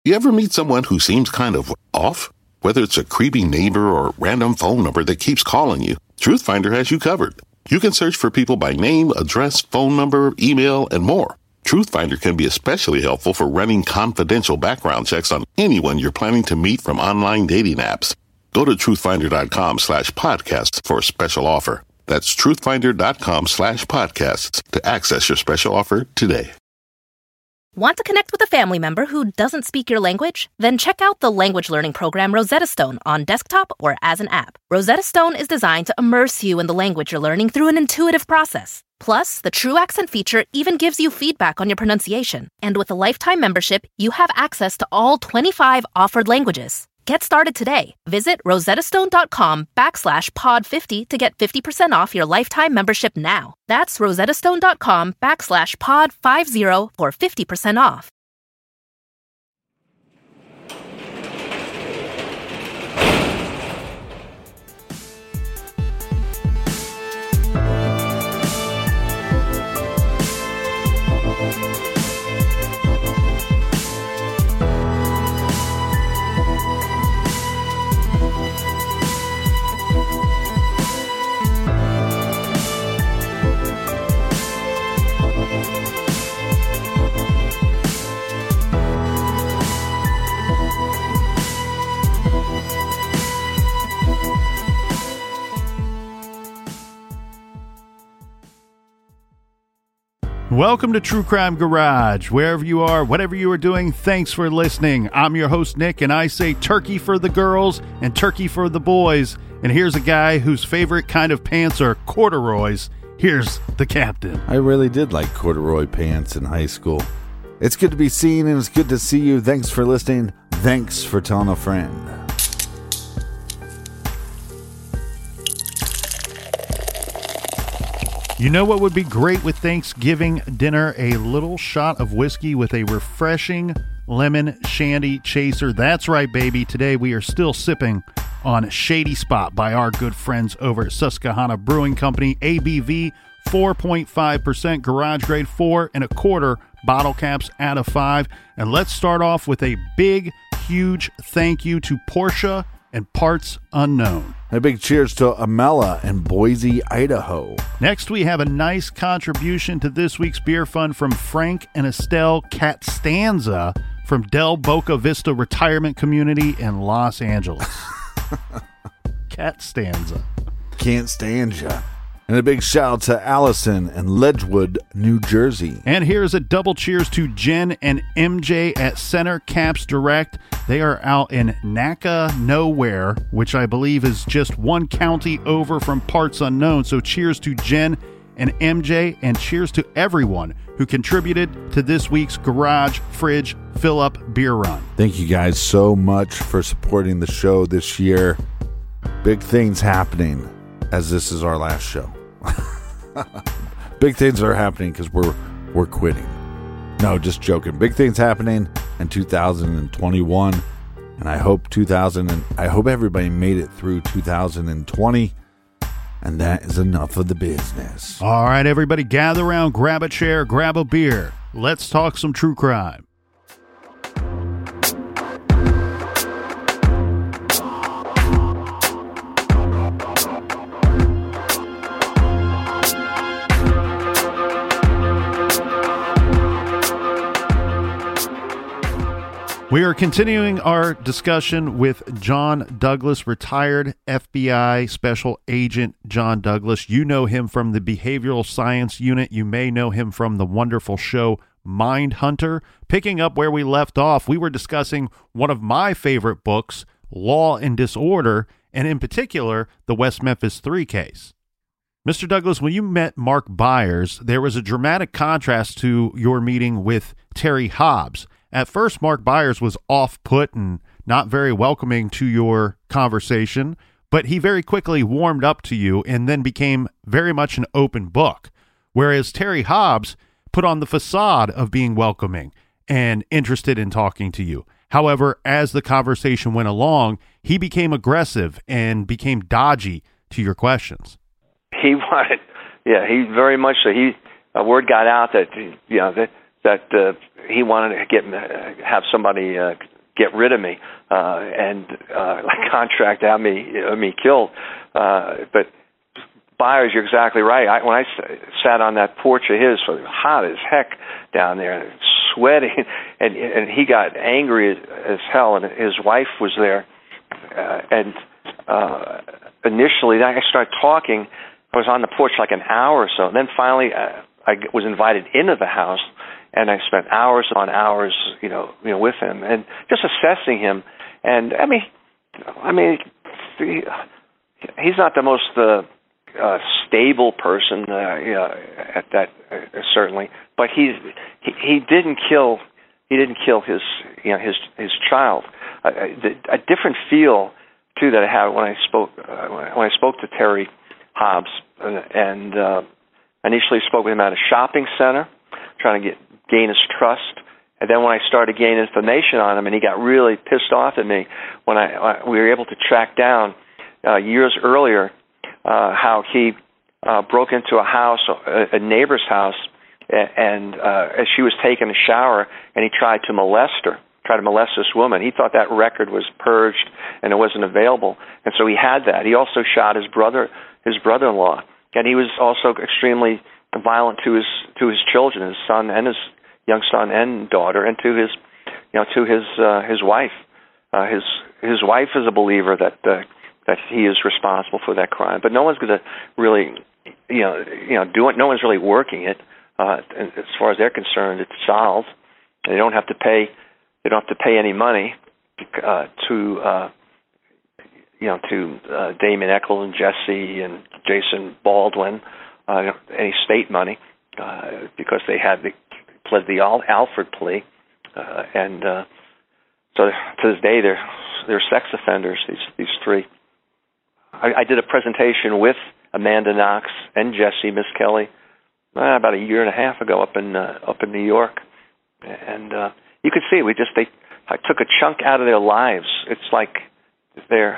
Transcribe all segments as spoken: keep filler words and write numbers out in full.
You ever meet someone who seems kind of off? Whether it's a creepy neighbor or a random phone number that keeps calling you, Truthfinder has you covered. You can search for people by name, address, phone number, email, and more. Truthfinder can be especially helpful for running confidential background checks on anyone you're planning to meet from online dating apps. Go to truthfinder.com slash podcasts for a special offer. That's truthfinder.com slash podcasts to access your special offer today. Want to connect with a family member who doesn't speak your language? Then check out the language learning program Rosetta Stone on desktop or as an app. Rosetta Stone is designed to immerse you in the language you're learning through an intuitive process. Plus, the True Accent feature even gives you feedback on your pronunciation. And with a lifetime membership, you have access to all twenty-five offered languages. Get started today. Visit rosettastone.com backslash pod 50 to get fifty percent off your lifetime membership now. That's rosettastone.com backslash pod 50 for fifty percent off. Welcome to True Crime Garage. Wherever you are, whatever you are doing, thanks for listening. I'm your host, Nick, and I say turkey for the girls and turkey for the boys. And here's a guy whose favorite kind of pants are corduroys. Here's the captain. I really did like corduroy pants in high school. It's good to be seen, and it's good to see you. Thanks for listening. Thanks for telling a friend. You know what would be great with Thanksgiving dinner? A little shot of whiskey with a refreshing lemon shandy chaser. That's right, baby. Today we are still sipping on Shady Spot by our good friends over at Susquehanna Brewing Company. A B V four point five percent, garage grade four and a quarter bottle caps out of five. And let's start off with a big, huge thank you to Porsche and Parts Unknown. A big cheers to Amela in Boise, Idaho. Next, we have a nice contribution to this week's beer fund from Frank and Estelle Catstanza from Del Boca Vista Retirement Community in Los Angeles. Catstanza. Can't stand ya. And a big shout out to Allison in Ledgewood, New Jersey. And here's a double cheers to Jen and M J at Center Caps Direct. They are out in Naca Nowhere, which I believe is just one county over from Parts Unknown. So cheers to Jen and M J, and cheers to everyone who contributed to this week's Garage Fridge Fill Up Beer Run. Thank you guys so much for supporting the show this year. Big things happening, as this is our last show. Big things are happening because we're we're quitting. No, just joking. Big things happening in two thousand twenty-one, and I hope two thousand and I hope everybody made it through two thousand twenty. And that is enough of the business. All right, everybody, gather around, grab a chair, grab a beer. Let's talk some true crime. We are continuing our discussion with John Douglas, retired F B I Special Agent John Douglas. You know him from the Behavioral Science Unit. You may know him from the wonderful show Mindhunter. Picking up where we left off, we were discussing one of my favorite books, Law and Disorder, and in particular, the West Memphis three case. Mister Douglas, when you met Mark Byers, there was a dramatic contrast to your meeting with Terry Hobbs. At first, Mark Byers was off-put and not very welcoming to your conversation, but he very quickly warmed up to you and then became very much an open book, whereas Terry Hobbs put on the facade of being welcoming and interested in talking to you. However, as the conversation went along, he became aggressive and became dodgy to your questions. He wanted, yeah, he very much so. He, a word got out that, you know, that, that uh, he wanted to get uh, have somebody uh, get rid of me uh, and uh, contract out me uh, me killed. Uh, but Byers, you're exactly right. I, when I sat on that porch of his, it was hot as heck down there, sweating, and and he got angry as, as hell, and his wife was there. Uh, and uh, initially, I started talking. I was on the porch like an hour or so. And then finally, uh, I was invited into the house, and I spent hours on hours, you know, you know, with him and just assessing him. And I mean, I mean, he, he's not the most uh, uh, stable person, uh, you know, at that uh, certainly, but he's he, he didn't kill he didn't kill his you know his his child. Uh, the, a different feel too that I had when I spoke uh, when I spoke to Terry Hobbs, uh, and uh, initially spoke with him at a shopping center, trying to get gain his trust. And then when I started gaining information on him, and he got really pissed off at me, when I uh, we were able to track down uh, years earlier uh, how he uh, broke into a house, a, a neighbor's house, and uh, as she was taking a shower, and he tried to molest her. Try to molest this woman. He thought that record was purged and it wasn't available, and so he had that. He also shot his brother, his brother-in-law, and he was also extremely violent to his to his children, his son and his young son and daughter, and to his you know to his uh, his wife. Uh, his his wife is a believer that uh, that he is responsible for that crime, but no one's going to really you know you know do it. No one's really working it. Uh, as far as they're concerned, it's solved. They don't have to pay. They don't have to pay any money uh, to, uh, you know, to uh, Damien Echols and Jesse and Jason Baldwin, uh, any state money, uh, because they had the, pled the Alford plea, uh, and uh, so to this day they're they're sex offenders. These these three. I, I did a presentation with Amanda Knox and Jesse Miss Kelly uh, about a year and a half ago up in uh, up in New York, and. Uh, You could see we just they I took a chunk out of their lives. It's like they're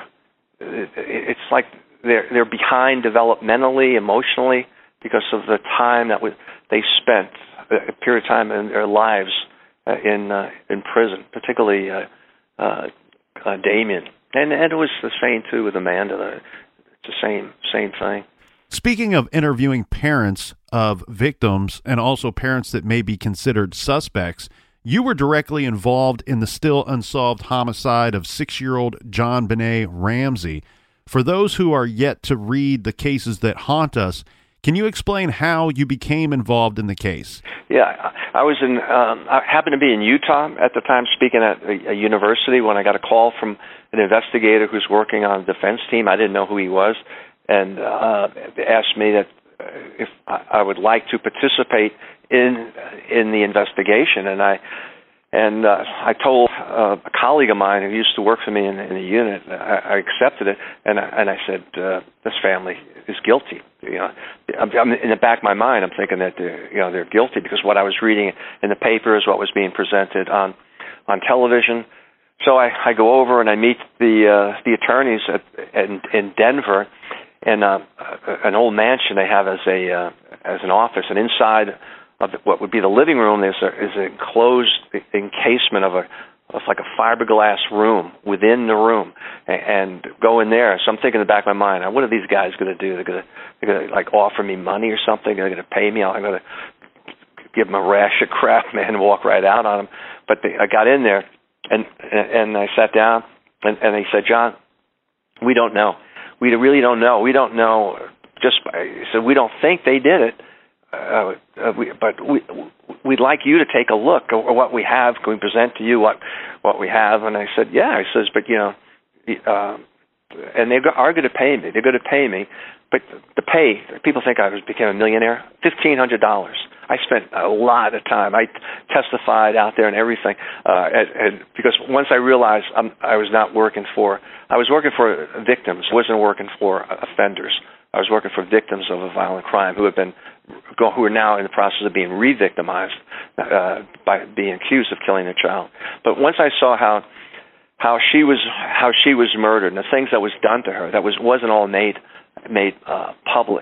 it's like they're they're behind developmentally, emotionally, because of the time that we, they spent a period of time in their lives uh, in uh, in prison, particularly uh, uh, uh, Damien, and and it was the same too with Amanda. It's the same same thing. Speaking of interviewing parents of victims and also parents that may be considered suspects, you were directly involved in the still unsolved homicide of six-year-old JonBenet Ramsey. For those who are yet to read the cases that haunt us, can you explain how you became involved in the case? Yeah, I was in. Um, I happened to be in Utah at the time, speaking at a, a university, when I got a call from an investigator who's working on the defense team. I didn't know who he was, and uh, asked me that if I would like to participate in in the investigation, and I and uh, I told uh, a colleague of mine who used to work for me in, in the unit. I, I accepted it, and I, and I said, uh, "This family is guilty." You know, I'm, I'm in the back of my mind, I'm thinking that they're, you know they're guilty because what I was reading in the papers, what was being presented on on television. So I, I go over and I meet the uh, the attorneys at, in, in Denver, in uh, an old mansion they have as a uh, as an office, and inside of what would be the living room, there's a, is an enclosed encasement of a of like a fiberglass room within the room, and, and go in there. So I'm thinking in the back of my mind, what are these guys going to do? They're going to they're going to like offer me money or something? They're going to pay me? I'm going to give them a rash of crap, man, and walk right out on them. But they, I got in there, and and I sat down, and, and they said, "John, we don't know. We really don't know. We don't know. Just he said we don't think they did it." Uh, uh, we, but we, we'd like you to take a look at what we have. Can we present to you what what we have? And I said, yeah. I says, but you know, uh, and they are going to pay me. They're going to pay me, but the pay. People think I was became a millionaire. Fifteen hundred dollars. I spent a lot of time. I testified out there and everything, uh, and, and because once I realized I'm, I was not working for, I was working for victims. I wasn't working for offenders. I was working for victims of a violent crime who have been, who are now in the process of being re-victimized uh, by being accused of killing a child. But once I saw how how she was how she was murdered and the things that was done to her, that was wasn't all made made uh, public,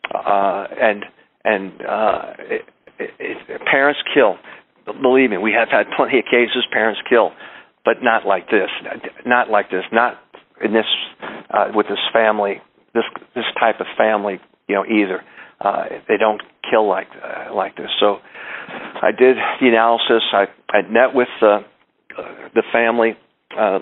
uh, and and uh, it, it, it, parents kill. Believe me, we have had plenty of cases. Parents kill. but not like this, not like this, not in this uh, with this family, this this type of family, you know, either. Uh, they don't kill like uh, like this. So I did the analysis. I I met with uh, the family. Uh,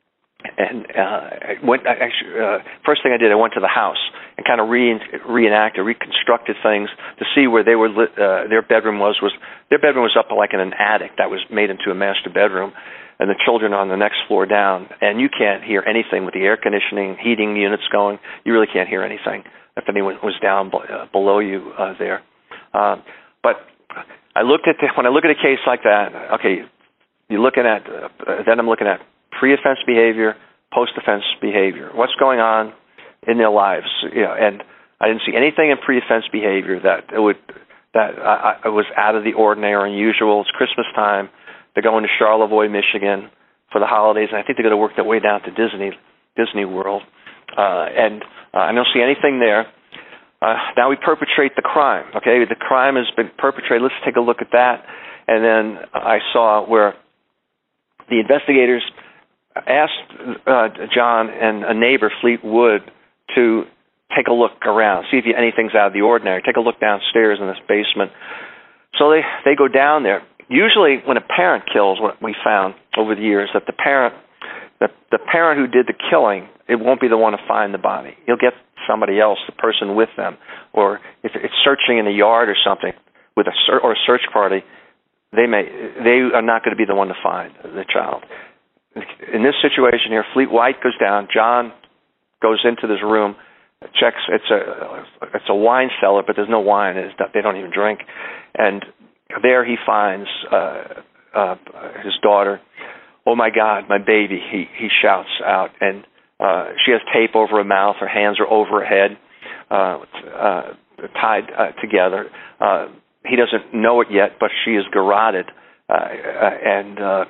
And uh, I went. I actually, uh, first thing I did, I went to the house and kind of re- reenacted, reconstructed things to see where they were. Lit, uh, their bedroom was was their bedroom was up like in an attic that was made into a master bedroom, and the children on the next floor down. And you can't hear anything with the air conditioning, heating units going. You really can't hear anything if anyone was down b- uh, below you uh, there. Uh, but I looked at the, when I look at a case like that. Okay, you're looking at. Uh, then I'm looking at pre-offense behavior, post-offense behavior. What's going on in their lives? You know, and I didn't see anything in pre-offense behavior that it would that I, I was out of the ordinary or unusual. It's Christmas time. They're going to Charlevoix, Michigan, for the holidays, and I think they're going to work their way down to Disney Disney World. Uh, and uh, I don't see anything there. Uh, now we perpetrate the crime. Okay, the crime has been perpetrated. Let's take a look at that. And then I saw where the investigators asked uh, John and a neighbor, Fleet Wood, to take a look around, see if anything's out of the ordinary. Take a look downstairs in this basement. So they, they go down there. Usually when a parent kills, what we found over the years, that the parent, the, the parent who did the killing, it won't be the one to find the body. He'll get somebody else, the person with them. Or if it's searching in the yard or something, with a ser- or a search party, they may they are not going to be the one to find the child. In this situation here, Fleet White goes down. John goes into this room, checks. It's a it's a wine cellar, but there's no wine. It's not, they don't even drink. And there he finds uh, uh, his daughter. Oh my God, my baby! He he shouts out, and uh, she has tape over her mouth. Her hands are over her head, uh, uh, tied uh, together. Uh, he doesn't know it yet, but she is garroted, uh, uh, and. Uh,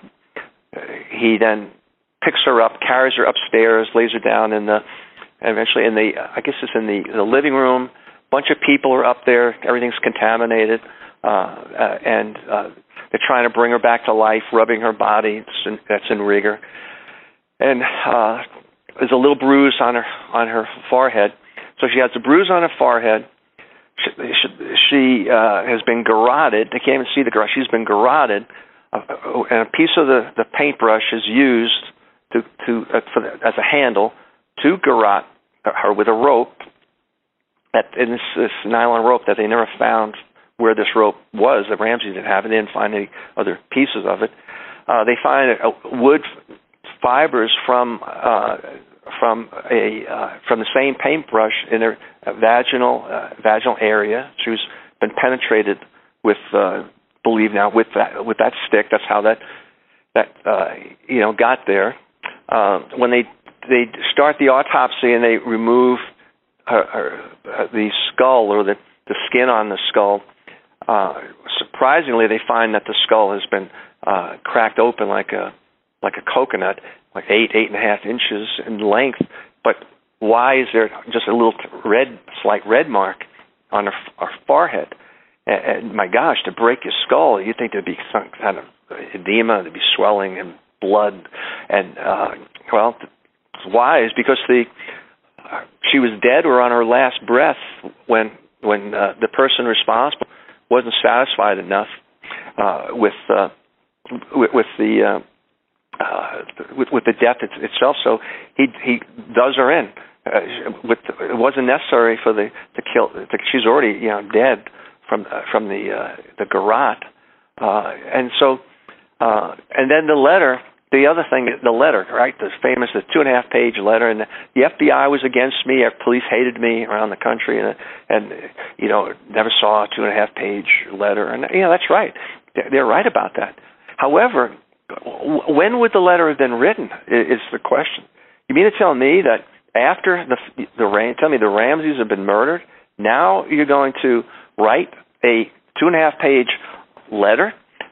He then picks her up, carries her upstairs, lays her down in the, eventually in the, I guess it's in the, the living room. A bunch of people are up there. Everything's contaminated, uh, uh, and uh, they're trying to bring her back to life, rubbing her body. It's in, that's in rigor. And uh, there's a little bruise on her on her forehead. So she has a bruise on her forehead. She, she, she uh, has been garroted. They can't even see the garrote. She's been garroted. Uh, and a piece of the, the paintbrush is used to, to uh, for the, as a handle to garrote her with a rope, that, and this, this nylon rope that they never found where this rope was. The Ramsey didn't have it. They didn't find any other pieces of it. Uh, they find uh, wood fibers from uh, from a uh, from the same paintbrush in her vaginal uh, vaginal area. She's been penetrated with. Uh, believe now with that with that stick. That's how that that uh, you know got there. Uh, when they they start the autopsy and they remove her, her, uh, the skull or the, the skin on the skull, uh, surprisingly they find that the skull has been uh, cracked open like a like a coconut, like eight eight and a half inches in length. But why is there just a little red slight red mark on her, her forehead? And my gosh, to break your skull, you'd think there'd be some kind of edema, there'd be swelling and blood. And, uh, well, why is because the uh, she was dead or on her last breath when when uh, the person responsible wasn't satisfied enough uh, with, uh, with with the uh, uh, with, with the death it, itself. So he he does her in. Uh, with it wasn't necessary for the to kill. To, she's already you know dead. From uh, from the uh, the garrote, uh, and so uh, and then the letter. The other thing, the letter, right? The famous, the two and a half page letter, and the, the F B I was against me. Police hated me around the country, and and you know never saw a two and a half page letter. And yeah, you know, that's right. They're, they're right about that. However, when would the letter have been written? Is the question. You mean to tell me that after the the Ram, tell me the Ramseys have been murdered? Now you're going to write a two and a half page letter, uh,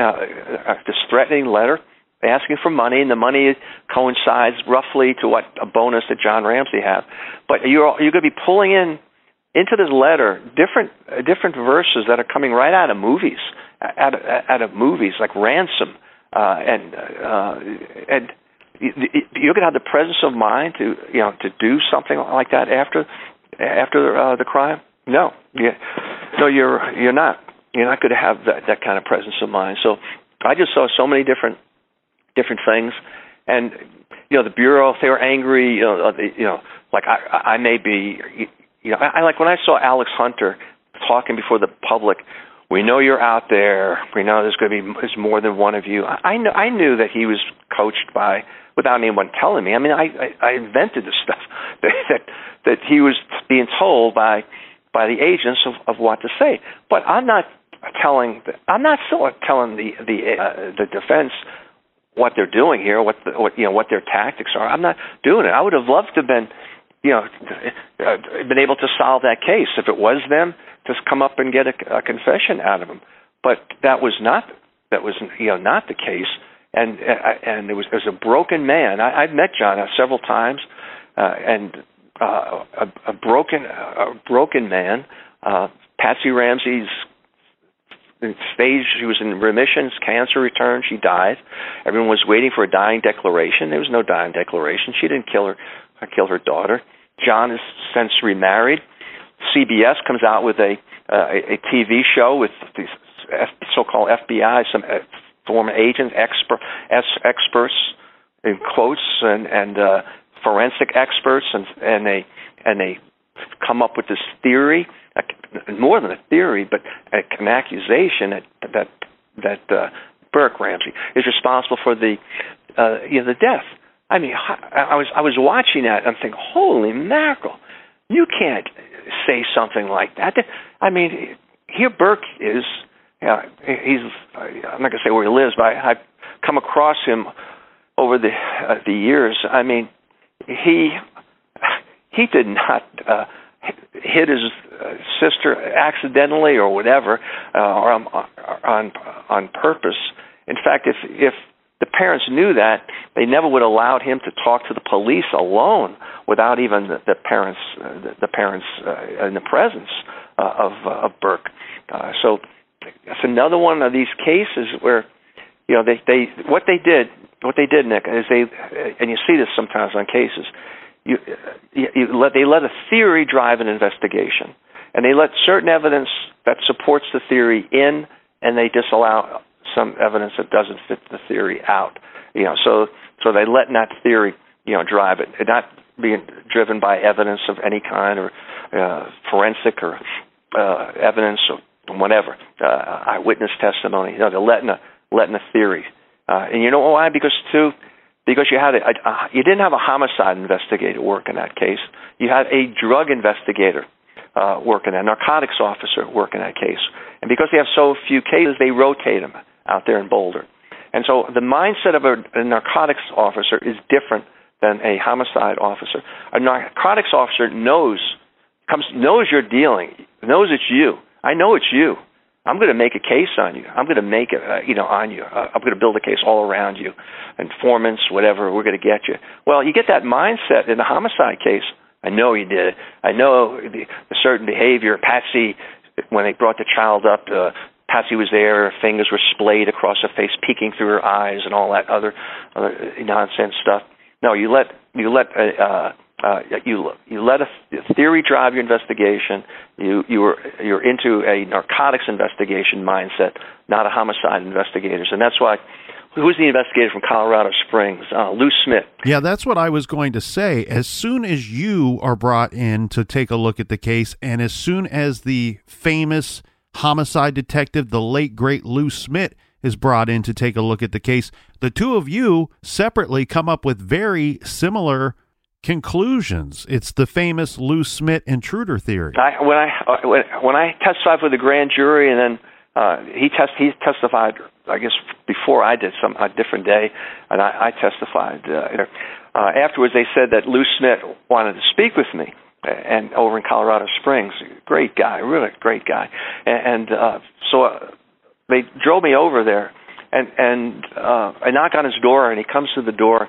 uh, this threatening letter, asking for money, and the money coincides roughly to what a bonus that John Ramsey had. But you're you're going to be pulling in into this letter different uh, different verses that are coming right out of movies, out of, out of movies like Ransom, uh, and uh, and you're going to have the presence of mind to you know to do something like that after after uh, the crime. No, yeah, no, you're you're not. You're not going to have that, that kind of presence of mind. So I just saw so many different different things, and you know the bureau, if they were angry, you know, they, you know, like I, I may be, you know, I, I like when I saw Alex Hunter talking before the public. We know you're out there. We know there's going to be there's more than one of you. I, I knew I knew that he was coached by, without anyone telling me. I mean, I I, I invented this stuff that, that that he was being told by by the agents of, of what to say. But I'm not telling. I'm not still telling the the uh, the defense what they're doing here, what, the, what you know, what their tactics are. I'm not doing it. I would have loved to have been, you know, uh, been able to solve that case if it was them. Just come up and get a, a confession out of them. But that was not that was you know not the case. And uh, and it was, it was a broken man. I, I've met John uh, several times, uh, and uh, a, a broken a broken man. Uh, Patsy Ramsey's stage, she was in remission, cancer returned, she died. Everyone was waiting for a dying declaration. There was no dying declaration. She didn't kill her kill her daughter. John has since remarried. C B S comes out with a uh, a T V show with these so-called F B I, some uh, former agents, expert, experts in quotes, and and uh, forensic experts, and and they and they come up with this theory, more than a theory, but an accusation that that that uh, Burke Ramsey is responsible for the uh, you know the death. I mean, I was I was watching that and I'm thinking, holy mackerel, you can't say something like that. I mean, here Burke is. Yeah, he's. I'm not going to say where he lives, but I, I've come across him over the uh, the years. I mean, he he did not uh, hit his uh, sister accidentally or whatever, uh, or on, on on purpose. In fact, if if the parents knew that, they never would have allowed him to talk to the police alone without even the, the parents uh, the, the parents uh, in the presence uh, of uh, of Burke. Uh, so. That's another one of these cases where, you know, they, they what they did, what they did, Nick, is they, and you see this sometimes on cases, you, you, you let, they let a theory drive an investigation, and they let certain evidence that supports the theory in, and they disallow some evidence that doesn't fit the theory out. You know, so so they let that theory, you know, drive it, and not being driven by evidence of any kind or uh, forensic or uh, evidence or whatever, uh, eyewitness testimony. You know, they're letting a letting a theory, uh, and you know why? Because too, because you had a, a, a you didn't have a homicide investigator work in that case. You had a drug investigator uh, working, a narcotics officer working that case, and because they have so few cases, they rotate them out there in Boulder. And so the mindset of a, a narcotics officer is different than a homicide officer. A narcotics officer knows comes knows you're dealing, knows it's you. I know it's you. I'm going to make a case on you. I'm going to make it, uh, you know, on you. Uh, I'm going to build a case all around you. Informants, whatever, we're going to get you. Well, you get that mindset in a homicide case. I know you did it. I know the, the certain behavior. Patsy, when they brought the child up, uh, Patsy was there. Her fingers were splayed across her face, peeking through her eyes, and all that other, other nonsense stuff. No, you let you let. Uh, Uh, you you let a theory drive your investigation. You you were you're into a narcotics investigation mindset, not a homicide investigators, and that's why. Who's the investigator from Colorado Springs? Uh, Lou Smith. Yeah, that's what I was going to say. As soon as you are brought in to take a look at the case, and as soon as the famous homicide detective, the late great Lou Smith, is brought in to take a look at the case, the two of you separately come up with very similar conclusions. It's the famous Lou Smith intruder theory. I, when I uh, when, when I testified for the grand jury, and then uh, he test he testified, I guess before I did, some a different day, and I, I testified. Uh, uh, afterwards, they said that Lou Smith wanted to speak with me, and over in Colorado Springs, great guy, really great guy, and, and uh, so uh, they drove me over there, and and uh, I knock on his door, and he comes to the door.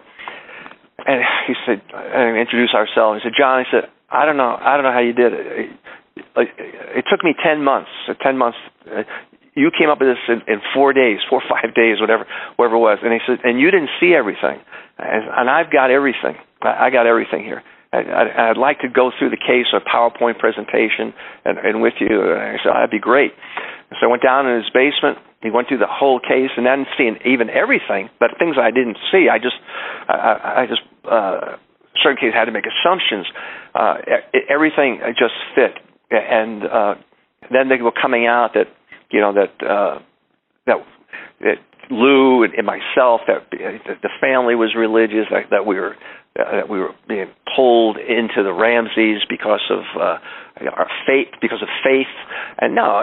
And he said, and we introduced ourselves. He said, John, he said, I don't know, I don't know how you did it. It, it took me ten months. Ten months. Uh, you came up with this in, in four days, four or five days, whatever, whatever it was. And he said, and you didn't see everything. And, and I've got everything. I, I got everything here. I, I, I'd like to go through the case, a PowerPoint presentation, and, and with you. And I said, that'd be great. So I went down in his basement. He went through the whole case, and then seeing even everything, but things I didn't see. I just, I, I just, uh, certain cases had to make assumptions. Uh, everything just fit, and uh, then they were coming out that, you know, that uh, that, that Lou and, and myself, that, that the family was religious, that, that we were uh, that we were being pulled into the Ramseys because of uh, our faith, because of faith. And no,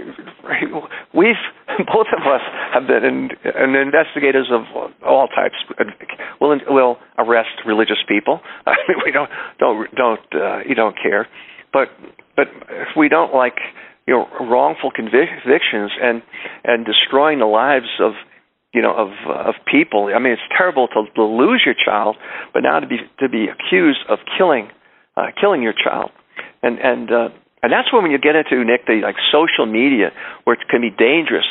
it, we've both of us have been in, in investigators of all types. We'll we'll arrest religious people. I mean, we don't don't don't uh, you don't care, but but if we don't like, you know, wrongful convictions and and destroying the lives of, you know, of of people. I mean, it's terrible to, to lose your child, but now to be to be accused of killing uh, killing your child, and and uh, and that's when you get into, Nick, the like social media, where it can be dangerous.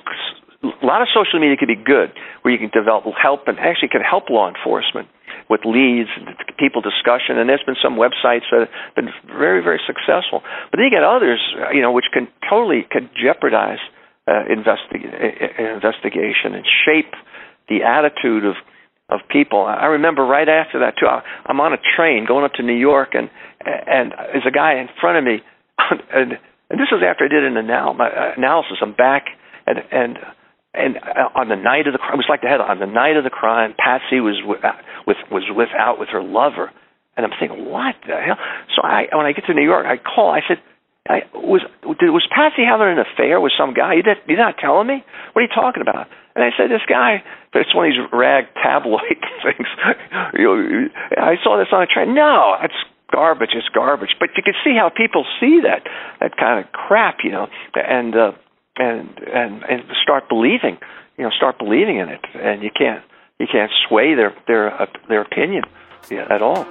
A lot of social media can be good, where you can develop help and actually can help law enforcement with leads, people discussion, and there's been some websites that have been very, very successful. But then you get others, you know, which can totally can jeopardize uh, investi- investigation and shape the attitude of, of people. I remember right after that, too, I'm on a train going up to New York, and and there's a guy in front of me, and, and this was after I did an anal- analysis. I'm back, and and And on the night of the crime, it was like the head on the night of the crime, Patsy was with, with was with out with her lover, and I'm thinking, what the hell? So I, when I get to New York, I call. I said, I, was was Patsy having an affair with some guy? You did, you're not telling me? What are you talking about? And I said, this guy, but it's one of these rag tabloid things. You know, I saw this on a train. No, it's garbage. It's garbage. But you can see how people see that that kind of crap, you know, and. Uh, And, and and start believing, you know, start believing in it, and you can't you can't sway their their uh, their opinion yeah, at all.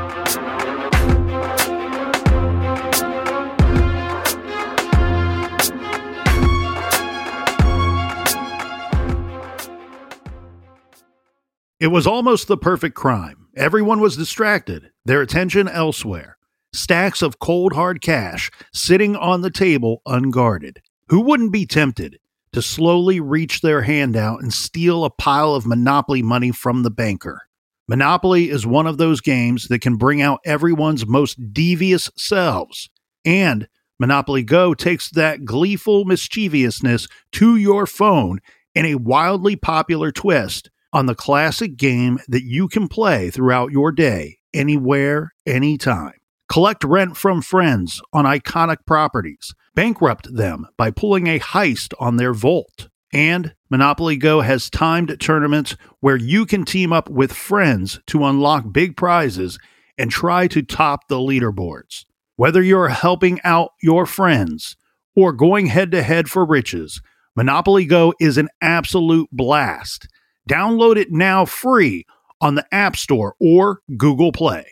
It was almost the perfect crime. Everyone was distracted, their attention elsewhere. Stacks of cold hard cash sitting on the table unguarded. Who wouldn't be tempted to slowly reach their hand out and steal a pile of Monopoly money from the banker? Monopoly is one of those games that can bring out everyone's most devious selves. And Monopoly Go takes that gleeful mischievousness to your phone in a wildly popular twist on the classic game that you can play throughout your day, anywhere, anytime. Collect rent from friends on iconic properties. Bankrupt them by pulling a heist on their vault. And Monopoly Go has timed tournaments where you can team up with friends to unlock big prizes and try to top the leaderboards. Whether you're helping out your friends or going head-to-head for riches, Monopoly Go is an absolute blast. Download it now free on the App Store or Google Play.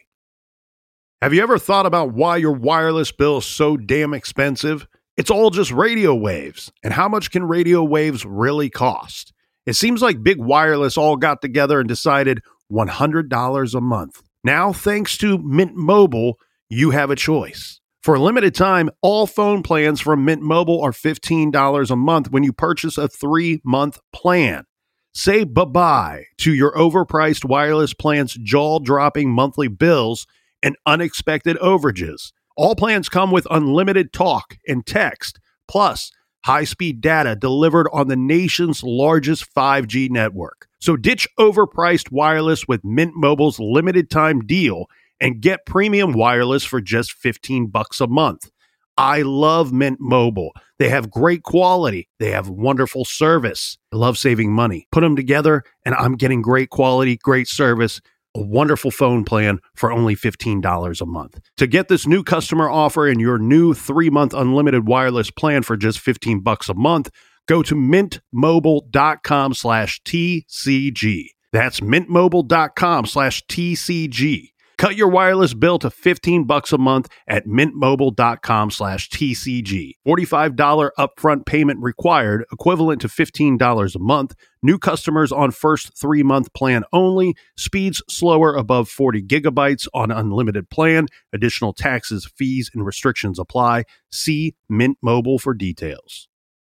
Have you ever thought about why your wireless bill is so damn expensive? It's all just radio waves. And how much can radio waves really cost? It seems like Big Wireless all got together and decided one hundred dollars a month. Now, thanks to Mint Mobile, you have a choice. For a limited time, all phone plans from Mint Mobile are fifteen dollars a month when you purchase a three-month plan. Say bye-bye to your overpriced wireless plan's jaw-dropping monthly bills and unexpected overages. All plans come with unlimited talk and text, plus high-speed data delivered on the nation's largest five G network. So ditch overpriced wireless with Mint Mobile's limited-time deal and get premium wireless for just fifteen bucks a month. I love Mint Mobile. They have great quality. They have wonderful service. I love saving money. Put them together, and I'm getting great quality, great service, a wonderful phone plan for only fifteen dollars a month. To get this new customer offer and your new three-month unlimited wireless plan for just fifteen bucks a month, go to mintmobile.com slash TCG. That's mintmobile.com slash TCG. Cut your wireless bill to fifteen bucks a month at mintmobile.com slash TCG. forty-five dollars upfront payment required, equivalent to fifteen dollars a month. New customers on first three-month plan only. Speeds slower above forty gigabytes on unlimited plan. Additional taxes, fees, and restrictions apply. See Mint Mobile for details.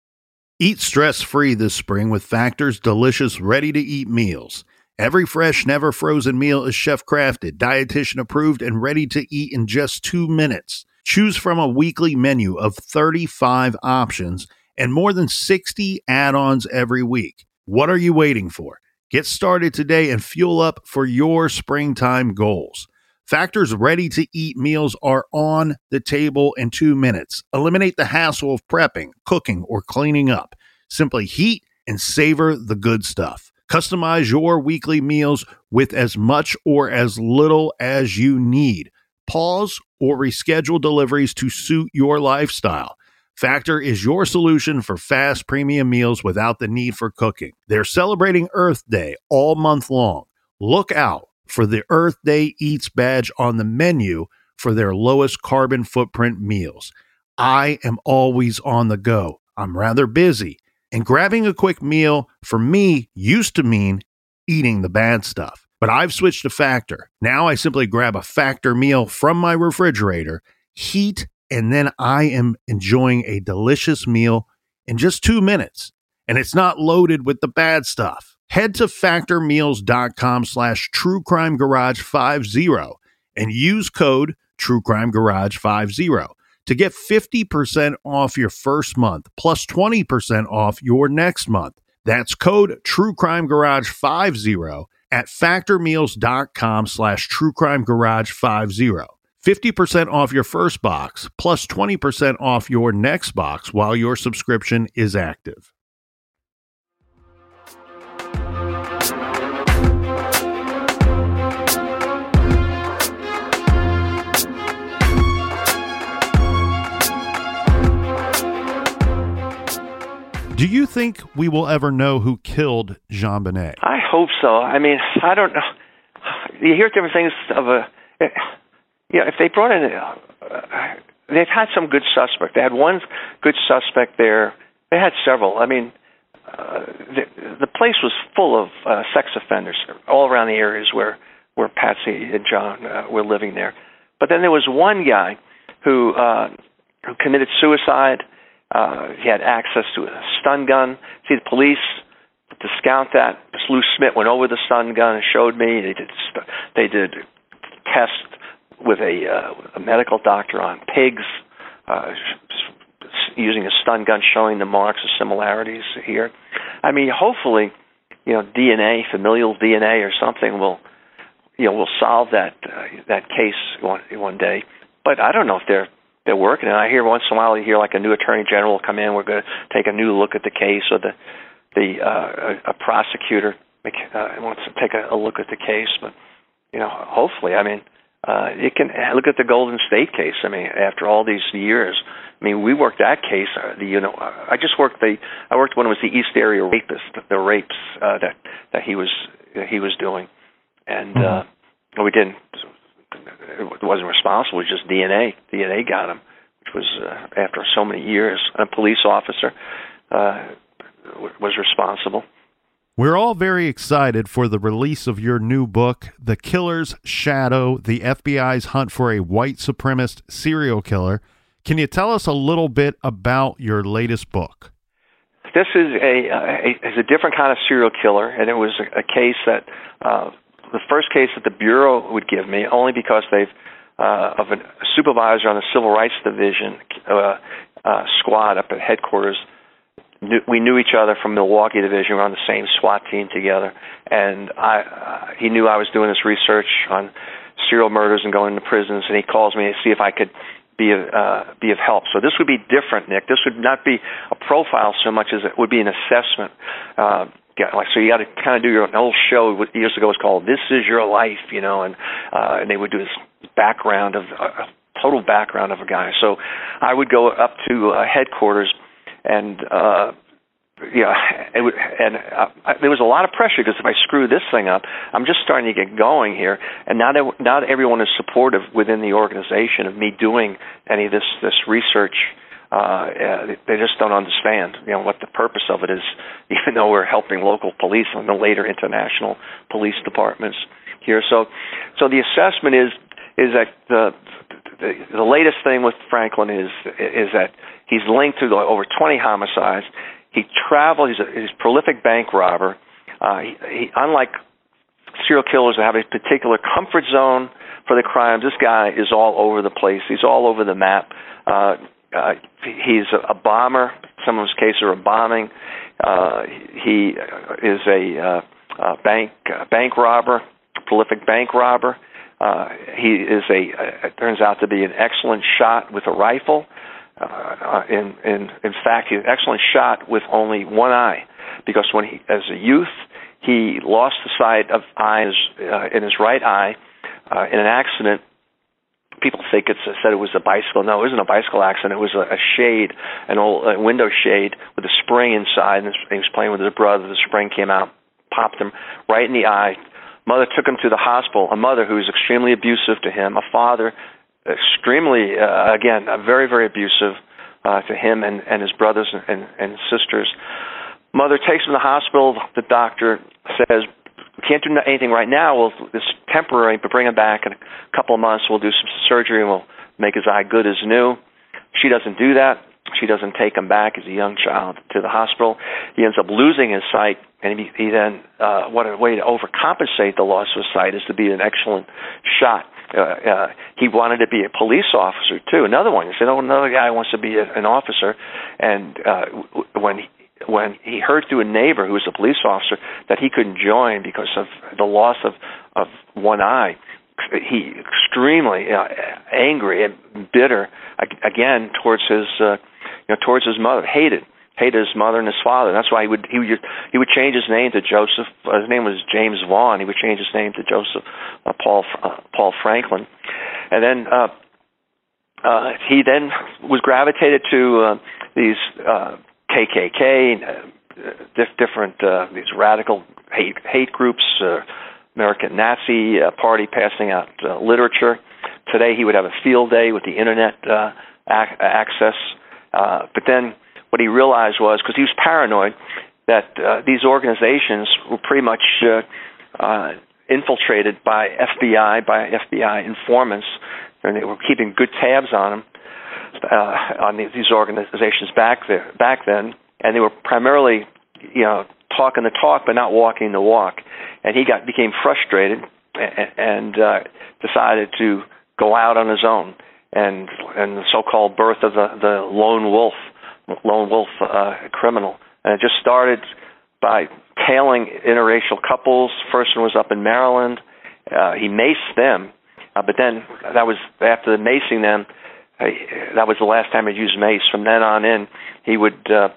Eat stress-free this spring with Factor's delicious, ready-to-eat meals. Every fresh, never frozen meal is chef-crafted, dietitian approved, and ready to eat in just two minutes. Choose from a weekly menu of thirty-five options and more than sixty add-ons every week. What are you waiting for? Get started today and fuel up for your springtime goals. Factor's ready-to-eat meals are on the table in two minutes. Eliminate the hassle of prepping, cooking, or cleaning up. Simply heat and savor the good stuff. Customize your weekly meals with as much or as little as you need. Pause or reschedule deliveries to suit your lifestyle. Factor is your solution for fast premium meals without the need for cooking. They're celebrating Earth Day all month long. Look out for the Earth Day Eats badge on the menu for their lowest carbon footprint meals. I am always on the go. I'm rather busy. And grabbing a quick meal for me used to mean eating the bad stuff. But I've switched to Factor. Now I simply grab a Factor meal from my refrigerator, heat, and then I am enjoying a delicious meal in just two minutes. And it's not loaded with the bad stuff. Head to factormeals.com slash truecrimegarage50 and use code truecrimegarage50 to get fifty percent off your first month plus twenty percent off your next month. That's code truecrimegarage50 at factormeals.com slash truecrimegarage50. fifty percent off your first box plus twenty percent off your next box while your subscription is active. Do you think we will ever know who killed JonBenet? I hope so. I mean, I don't know. You hear different things of a... Yeah, if they brought in... Uh, they've had some good suspect. They had one good suspect there. They had several. I mean, uh, the, the place was full of uh, sex offenders all around the areas where, where Patsy and John uh, were living there. But then there was one guy who uh, who committed suicide. Uh, he had access to a stun gun. See, the police, to discount that, Lou Smith went over the stun gun and showed me. They did they did tests with a, uh, a medical doctor on pigs uh, using a stun gun, showing the marks of similarities here. I mean, hopefully, you know, D N A, familial D N A or something will, you know, will solve that uh, that case one one day. But I don't know if they're they're working. And I hear once in a while, you hear like a new attorney general will come in. We're going to take a new look at the case, or the the uh, a, a prosecutor make, uh, wants to take a, a look at the case. But you know, hopefully, I mean, uh, you can look at the Golden State case. I mean, after all these years, I mean, we worked that case. Uh, the you know, I just worked the I worked when it was the East Area rapist, the rapes uh, that that he was that he was doing, and mm-hmm. uh, we didn't. It wasn't responsible. It was just D N A. D N A got him, which was uh, after so many years. A police officer uh, was responsible. We're all very excited for the release of your new book, The Killer's Shadow, the F B I's Hunt for a White Supremacist Serial Killer. Can you tell us a little bit about your latest book? This is a, a, is a different kind of serial killer, and it was a, a case that... Uh, the first case that the Bureau would give me, only because they've, uh, of a supervisor on the Civil Rights Division uh, uh, squad up at headquarters. Knew, we knew each other from Milwaukee Division. We were on the same SWAT team together. And I, uh, he knew I was doing this research on serial murders and going into prisons, and he calls me to see if I could be of, uh, be of help. So this would be different, Nick. This would not be a profile so much as it would be an assessment. Uh, Yeah, like so, you got to kind of do your an old show years ago. It was called "This Is Your Life," you know, and uh, and they would do this background of uh, total background of a guy. So I would go up to uh, headquarters and uh, you know, it would, and uh, I, there was a lot of pressure because if I screw this thing up, I'm just starting to get going here, and now that now that everyone is supportive within the organization of me doing any of this this research, uh, uh, they just don't understand, you know, what the purpose of it is. Even though we're helping local police and the later international police departments here, so so the assessment is is that the the, the latest thing with Franklin is is that he's linked to the, over twenty homicides. He traveled. He's a, he's a prolific bank robber. Uh, he, he, unlike serial killers that have a particular comfort zone for the crimes, this guy is all over the place. He's all over the map. Uh, uh, he's a, a bomber. Some of his cases are a bombing. Uh, he is a, uh, a bank uh, bank robber, prolific bank robber. Uh, he is a. Uh, it turns out to be an excellent shot with a rifle. Uh, in, in in fact, he's an excellent shot with only one eye, because when he, as a youth, he lost the sight of eyes uh, in his right eye uh, in an accident. People think it's said it was a bicycle. No, it wasn't a bicycle accident. It was a, a shade, an old a window shade with a spring inside, and he was playing with his brother. The spring came out, popped him right in the eye. Mother took him to the hospital. A mother who was extremely abusive to him. A father. Extremely, uh, again, uh, very, very abusive uh, to him and, and his brothers and, and, and sisters. Mother takes him to the hospital. The doctor says, we can't do anything right now. We'll, it's temporary, but bring him back in a couple of months. We'll do some surgery and we'll make his eye good as new. She doesn't do that. She doesn't take him back as a young child to the hospital. He ends up losing his sight, and he, he then, uh, what a way to overcompensate the loss of his sight is to be an excellent shot. Uh, uh, he wanted to be a police officer too. Another one. He said, "Oh, another guy wants to be a, an officer." And uh, when he, when he heard through a neighbor who was a police officer that he couldn't join because of the loss of, of one eye, he extremely uh, angry and bitter again towards his uh, you know towards his mother. Hated. hated his mother and his father. That's why he would he would he would change his name to Joseph. Uh, his name was James Vaughn. He would change his name to Joseph uh, Paul uh, Paul Franklin, and then uh, uh, he then was gravitated to uh, these uh, K K K, uh, diff- different uh, these radical hate hate groups, uh, American Nazi uh, Party passing out uh, literature. Today he would have a field day with the internet uh, ac- access, uh, but then. What he realized was, because he was paranoid, that uh, these organizations were pretty much uh, uh, infiltrated by F B I, by F B I informants, and they were keeping good tabs on them, uh, on these organizations back there, back then, and they were primarily, you know, talking the talk but not walking the walk. And he got became frustrated and, and uh, decided to go out on his own, and and the so-called birth of the, the lone wolf. lone wolf uh, criminal. And it just started by tailing interracial couples. First one was up in Maryland. Uh, he maced them, uh, but then that was after the macing them, uh, that was the last time he'd used mace. From then on in, he would uh,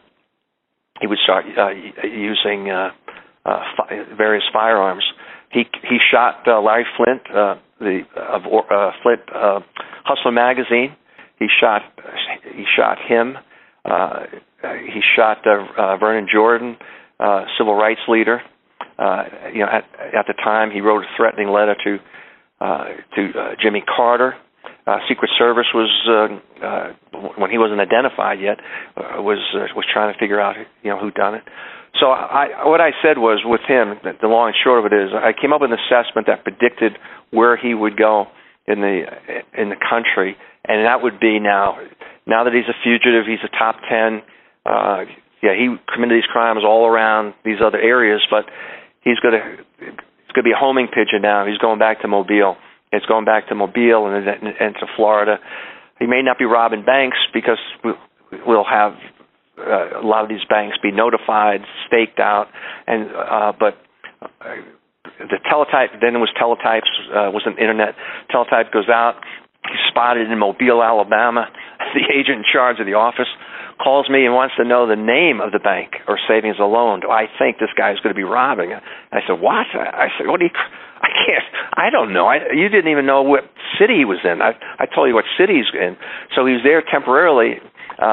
he would start uh, using uh, uh, fi- various firearms. He he shot uh, Larry Flint, uh, the of uh, Flint uh, Hustler magazine. He shot he shot him. Uh, he shot uh, uh, Vernon Jordan, uh, civil rights leader. Uh, you know, at, at the time, he wrote a threatening letter to uh, to uh, Jimmy Carter. Uh, Secret Service was, uh, uh, when he wasn't identified yet, uh, was uh, was trying to figure out, you know, who done it. So I, what I said was, with him, the long and short of it is, I came up with an assessment that predicted where he would go in the in the country, and that would be now. Now that he's a fugitive, he's a top ten. Uh, yeah, he committed these crimes all around these other areas, but he's going to it's going to be a homing pigeon now. He's going back to Mobile. It's going back to Mobile and, and, and to Florida. He may not be robbing banks because we'll have uh, a lot of these banks be notified, staked out, and uh, but. Uh, the teletype, then it was teletypes, uh, was an internet. Teletype goes out. He's spotted in Mobile, Alabama. The agent in charge of the office calls me and wants to know the name of the bank or savings or loan. Do I think this guy is going to be robbing it? I said, what? I said, what do you, I can't, I don't know. I, you didn't even know what city he was in. I, I told you what city he's in. So he was there temporarily uh,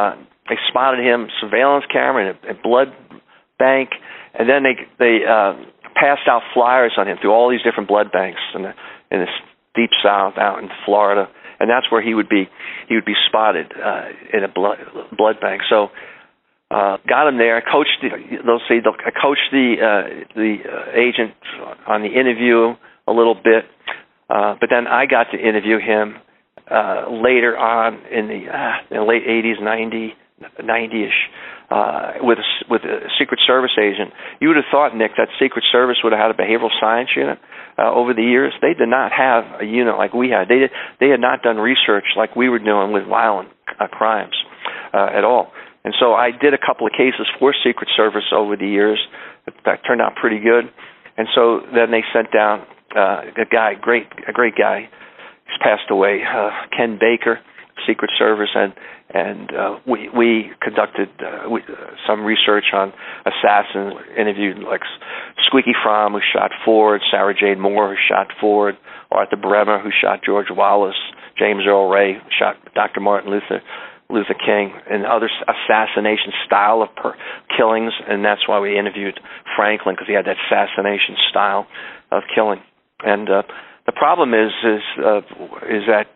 they spotted him, surveillance camera and a, a blood bank, and then they they uh, passed out flyers on him through all these different blood banks in the in the deep south out in Florida, and that's where he would be he would be spotted uh, in a blood blood bank. So uh, got him there. Coached the, they'll say they'll I coached the uh, the uh, agent on the interview a little bit, uh, but then I got to interview him uh, later on in the, uh, in the late eighties, ninety, ninety-ish. Uh, with a, with a Secret Service agent. You would have thought, Nick, that Secret Service would have had a behavioral science unit uh, over the years. They did not have a unit like we had. They did, they had not done research like we were doing with violent uh, crimes uh, at all. And so I did a couple of cases for Secret Service over the years that turned out pretty good. And so then they sent down uh, a guy, great a great guy. He's passed away, uh, Ken Baker, Secret Service, and and uh, we we conducted uh, we, uh, some research on assassins. Interviewed like Squeaky Fromm, who shot Ford, Sarah Jane Moore, who shot Ford, Arthur Bremer, who shot George Wallace, James Earl Ray, who shot Doctor Martin Luther Luther King, and other assassination style of per- killings. And that's why we interviewed Franklin, because he had that assassination style of killing. And uh, the problem is is uh, is that.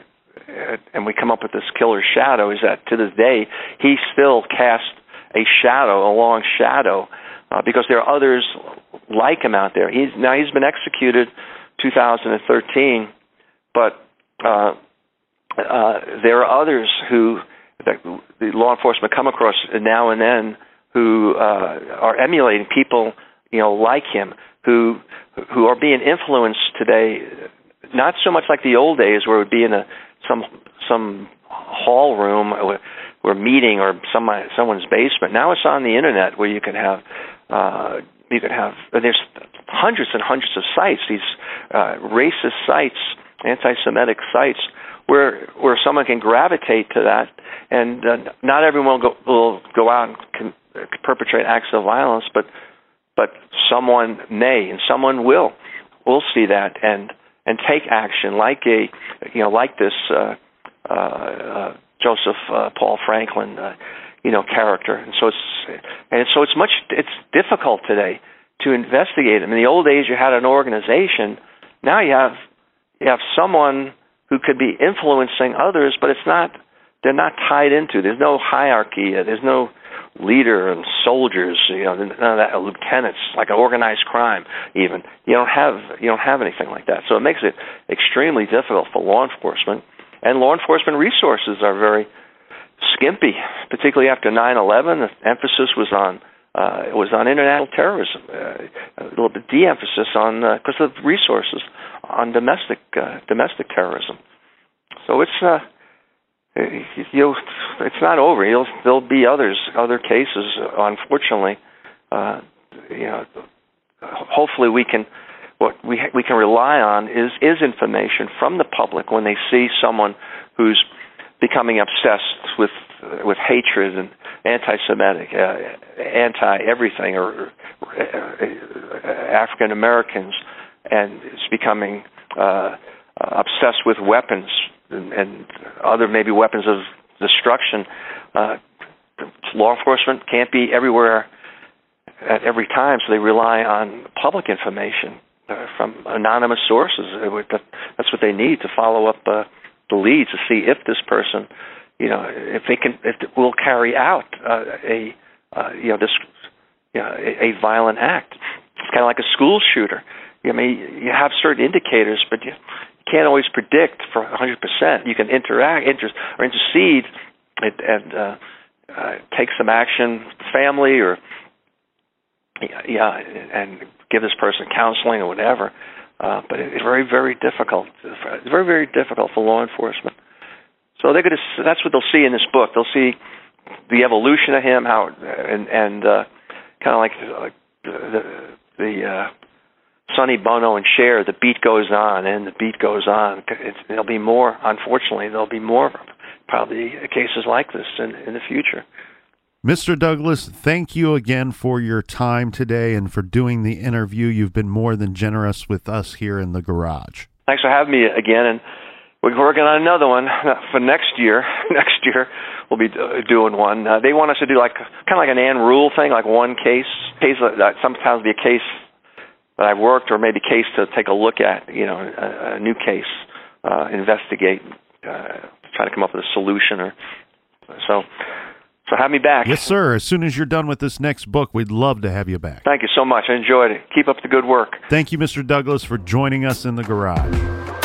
And we come up with this killer shadow, is that to this day, he still casts a shadow, a long shadow, uh, because there are others like him out there. He's, now, he's been executed two thousand thirteen, but uh, uh, there are others who that the law enforcement come across now and then who uh, are emulating people, you know, like him, who who are being influenced today, not so much like the old days where it would be in a some some hall room or, or meeting or some someone's basement. Now it's on the internet where you can have uh, you can have there's hundreds and hundreds of sites, these uh, racist sites, anti-Semitic sites, where where someone can gravitate to that, and uh, not everyone will go, will go out and can, uh, perpetrate acts of violence, but but someone may, and someone will will see that and. and take action, like a, you know, like this uh, uh, uh, Joseph uh, Paul Franklin, uh, you know, character. And so it's and so it's much it's difficult today to investigate him. In the old days, you had an organization. Now you have you have someone who could be influencing others, but it's not they're not tied into. There's no hierarchy. There's no leader and soldiers, you know, none of that, lieutenants, like an organized crime. Even you don't have you don't have anything like that. So it makes it extremely difficult for law enforcement, and law enforcement resources are very skimpy, particularly after nine eleven. The emphasis was on uh, it was on international terrorism, uh, a little bit de-emphasis on because uh, of resources on domestic uh, domestic terrorism. So it's. Uh, You'll, it's not over. You'll, there'll be others, other cases. Unfortunately, uh, you know, hopefully we can. What we we can rely on is is information from the public when they see someone who's becoming obsessed with with hatred and anti-Semitic, uh, anti-everything, or, or uh, African Americans, and is becoming uh, obsessed with weapons. And, and other maybe weapons of destruction. Uh, law enforcement can't be everywhere at every time, so they rely on public information uh, from anonymous sources. That's what they need to follow up uh, the leads to see if this person, you know, if they can, if it will carry out uh, a, uh, you know, this, you know, a, a violent act. It's kind of like a school shooter. I mean, you have certain indicators, but you can't always predict for one hundred percent. You can interact, inter, or intercede, and, and uh, uh, take some action, family, or yeah, and give this person counseling or whatever. Uh, but it's very, very difficult. It's very, very difficult for law enforcement. So they're going to. That's what they'll see in this book. They'll see the evolution of him, how, and and uh, kind of like, like the the. Uh, Sonny Bono and Cher, the beat goes on, and the beat goes on. It's, there'll be more, unfortunately, there'll be more probably cases like this in, in the future. Mister Douglas, thank you again for your time today and for doing the interview. You've been more than generous with us here in the garage. Thanks for having me again, and we're working on another one for next year. Next year, we'll be doing one. Uh, they want us to do like kind of like an Ann Rule thing, like one case. Case that sometimes be a case that I've worked, or maybe case to take a look at. You know, a, a new case, uh, investigate, uh, try to come up with a solution, or so. So have me back. Yes, sir. As soon as you're done with this next book, we'd love to have you back. Thank you so much. I enjoyed it. Keep up the good work. Thank you, Mister Douglas, for joining us in the garage.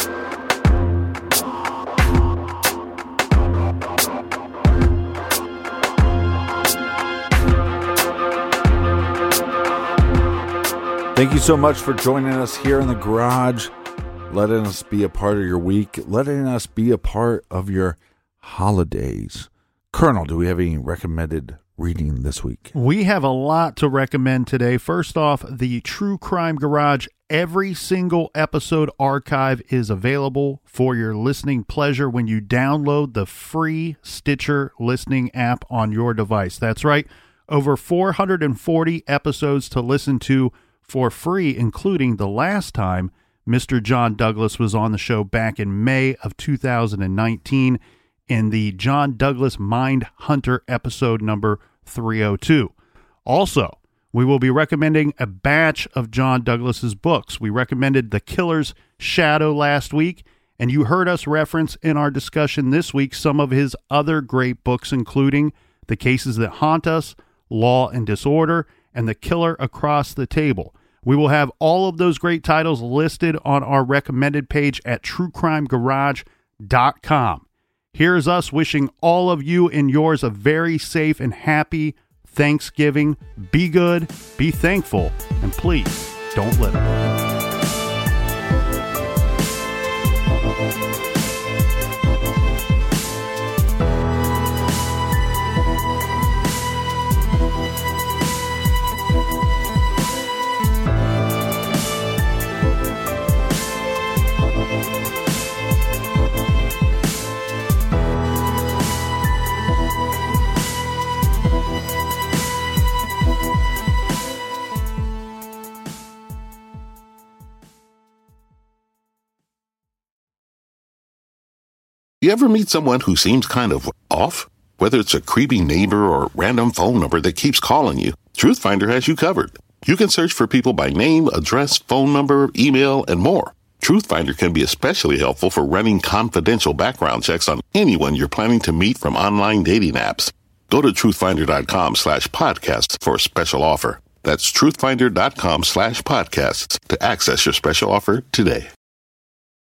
Thank you so much for joining us here in the garage, letting us be a part of your week, letting us be a part of your holidays. Colonel, do we have any recommended reading this week? We have a lot to recommend today. First off, the True Crime Garage, every single episode archive is available for your listening pleasure when you download the free Stitcher listening app on your device. That's right, over four hundred forty episodes to listen to for free, including the last time Mister John Douglas was on the show back in May of two thousand nineteen. In the John Douglas Mind Hunter episode number three oh two. Also, we will be recommending a batch of John Douglas's books. We recommended The Killer's Shadow last week, and you heard us reference in our discussion this week some of his other great books, including The Cases That Haunt Us, Law and Disorder, and The Killer Across the Table. We will have all of those great titles listed on our recommended page at true crime garage dot com. Here's us wishing all of you and yours a very safe and happy Thanksgiving. Be good, be thankful, and please don't litter. You ever meet someone who seems kind of off? Whether it's a creepy neighbor or random phone number that keeps calling you, Truthfinder has you covered. You can search for people by name, address, phone number, email, and more. Truthfinder can be especially helpful for running confidential background checks on anyone you're planning to meet from online dating apps. Go to truthfinder.com slash podcasts for a special offer. That's truthfinder.com slash podcasts to access your special offer today.